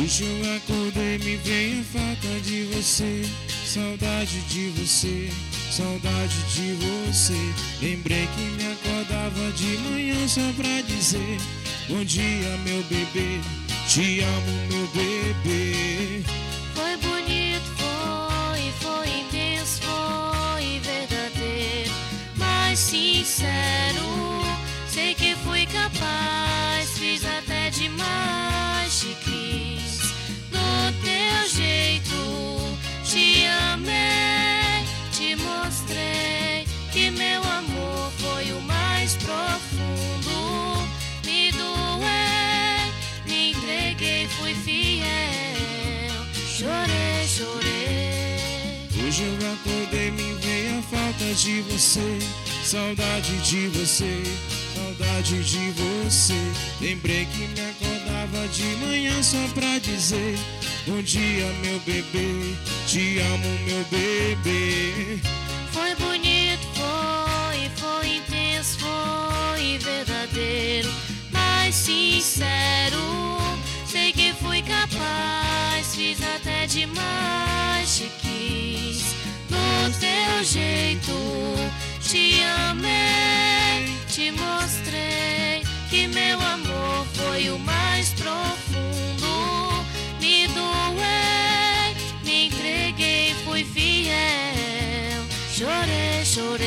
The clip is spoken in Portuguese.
Hoje eu acordei, me veio a falta de você. Saudade de você, saudade de você. Lembrei que me acordava de manhã só pra dizer: bom dia, meu bebê, te amo, meu bebê. Foi bonito, foi intenso, foi verdadeiro, mas sincero. Sei que fui capaz, fiz até demais, te quis do teu jeito, te amei, te mostrei que meu amor foi o mais profundo. Me doei, me entreguei, fui fiel, chorei, chorei. Hoje eu acordei, me veio a falta de você. Saudade de você, saudade de você. Lembrei que me acordava de manhã só pra dizer: bom dia, meu bebê, te amo, meu bebê. Foi bonito, foi intenso, foi verdadeiro, mas sincero. Sei que fui capaz, fiz até demais, te quis do teu jeito, te amei, te mostrei que meu amor foi o mais profundo. Me doei, me entreguei, fui fiel, chorei, chorei.